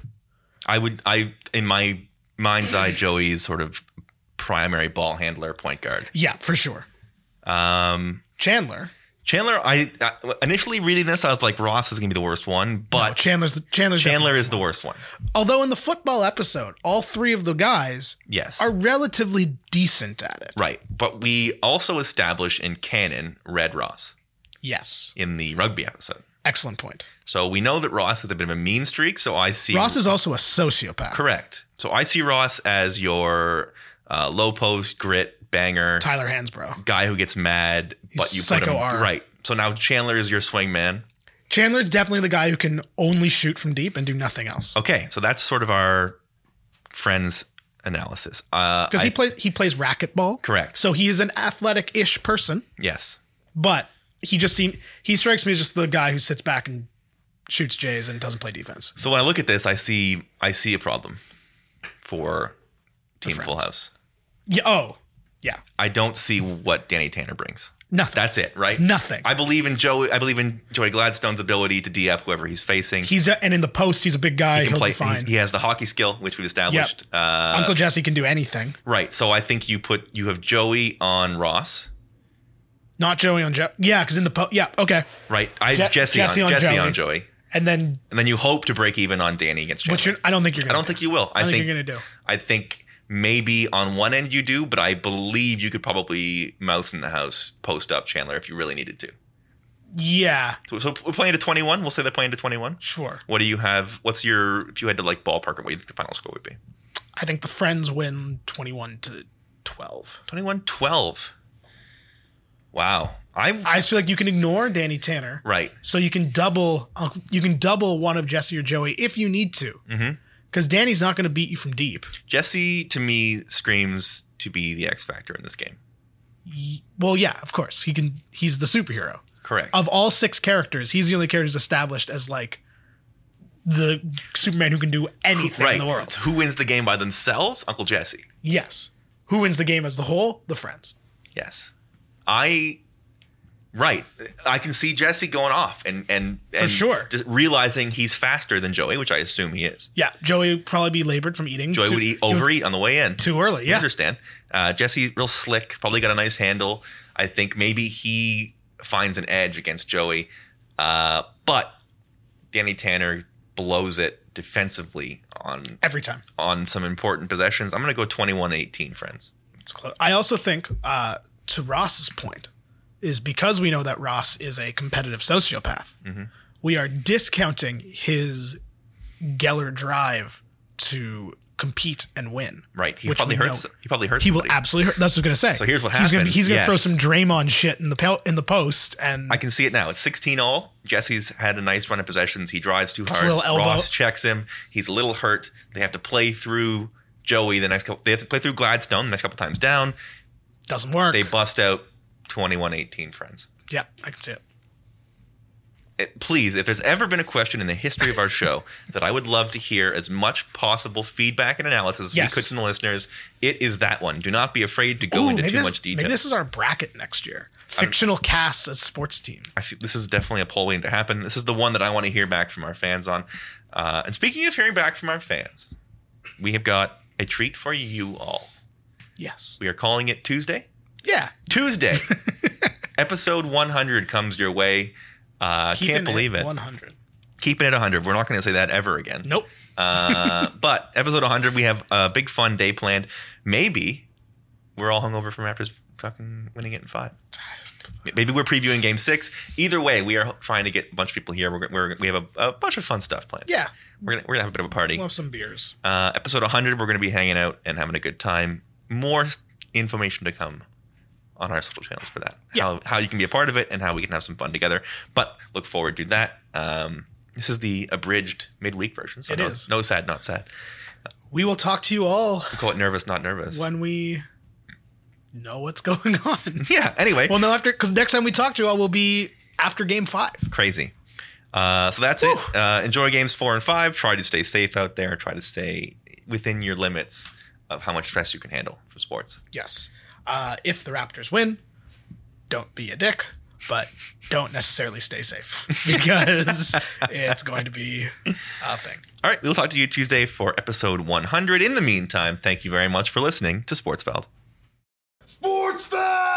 In my mind's eye, Joey is sort of primary ball handler, point guard. Yeah, for sure. Um, Chandler. Chandler, I initially reading this, I was like, Ross is going to be the worst one, but No, Chandler is the worst one. Although in the football episode, all three of the guys Yes. are relatively decent at it. Right. But we also established in canon Red Ross Yes. in the rugby episode. Excellent point. So we know that Ross has a bit of a mean streak. So I see Ross is also a sociopath. correct. So I see Ross as your low post grit banger Tyler Hansbrough. guy who gets mad, but He's you Psycho put him R. right. So now Chandler is your swing man. Chandler's definitely the guy who can only shoot from deep and do nothing else. Okay, so that's sort of our friends analysis. Because he plays racquetball. Correct. So he is an athletic-ish person, Yes. but he strikes me as just the guy who sits back and shoots Jays and doesn't play defense. So when I look at this, I see a problem for Team Full Friends. House. Yeah. Oh, yeah. I don't see what Danny Tanner brings. Nothing. That's it, right? Nothing. I believe in Joey Gladstone's ability to D up whoever he's facing. And in the post, he's a big guy. He'll be fine. He has the hockey skill, which we've established. Uncle Jesse can do anything. Right. So I think you have Joey on Ross. Not Joey on Joe. Yeah, because in the post. Yeah. Okay. Right. Jesse on Joey. And then you hope to break even on Danny against Chandler. which I don't think you're. I don't think you will. I think you're gonna do. I think maybe on one end you do, but I believe you could probably mouse in the house, post up Chandler if you really needed to. Yeah. So we're playing to 21. We'll say they're playing to 21. Sure. What do you have? What's your, if you had to like ballpark it, what do you think the final score would be? I think the Friends win 21-12. 21-12. Wow. I just feel like you can ignore Danny Tanner. Right. So you can double one of Jesse or Joey if you need to. Mm-hmm. Because Danny's not going to beat you from deep. Jesse, to me, screams to be the X factor in this game. Well, yeah, of course. He's the superhero. Correct. Of all 6 characters, he's the only character who's established as like the Superman who can do anything right. in the world. So who wins the game by themselves? Uncle Jesse. Yes. Who wins the game as the whole? The Friends. Yes. Right. I can see Jesse going off and For sure. just realizing he's faster than Joey, which I assume he is. Yeah. Joey would probably be labored from eating. Joey would overeat on the way in. Too early, yeah. I understand. Jesse, real slick, probably got a nice handle. I think maybe he finds an edge against Joey. But Danny Tanner blows it defensively Every time. on some important possessions. I'm going to go 21-18, friends. It's close. I also think, to Ross's point, is because we know that Ross is a competitive sociopath, we are discounting his Geller drive to compete and win. Right. He which probably we hurts. know He probably hurts. He will somebody. absolutely hurt. That's what I was going to say. So here's what He's gonna happens. throw Yes. some Draymond shit in the post, and I can see it now. It's 16-all. Jesse's had a nice run of possessions. He drives too Just a hard. little elbow. Ross checks him. He's a little hurt. They have to play through Joey the next couple. They have to play through Gladstone the next couple times down. doesn't work. They bust out 21-18, friends. Yeah, I can see it. Please, if there's ever been a question in the history of our show that I would love to hear as much possible feedback and analysis as Yes. we could from the listeners, it is that one. Do not be afraid to go into too much detail. Maybe this is our bracket next year. Fictional casts as sports team. I feel this is definitely a poll waiting to happen. This is the one that I want to hear back from our fans on. And speaking of hearing back from our fans, we have got a treat for you all. Yes. We are calling it Tuesday. Yeah. Tuesday. Episode 100 comes your way. Can't believe it. 100. Keeping it 100. We're not going to say that ever again. Nope. But episode 100, we have a big fun day planned. Maybe we're all hungover from Raptors fucking winning it in 5. Maybe we're previewing Game 6. Either way, we are trying to get a bunch of people here. We have a bunch of fun stuff planned. Yeah. We're gonna have a bit of a party. We'll have some beers. Episode 100, we're going to be hanging out and having a good time. More information to come on our social channels for that. Yeah. How you can be a part of it and how we can have some fun together. But look forward to that. This is the abridged midweek version. So It is. No sad, not sad. We will talk to you all We call it nervous, not nervous. when we know what's going on. Yeah, anyway. Well, no, because next time we talk to you all will be after Game 5. Crazy. So that's it. Enjoy games 4 and 5. Try to stay safe out there. Try to stay within your limits of how much stress you can handle from sports. Yes. If the Raptors win, don't be a dick, but don't necessarily stay safe because it's going to be a thing. All right, we'll talk to you Tuesday for episode 100. In the meantime, thank you very much for listening to Sportsfeld. Sportsfeld!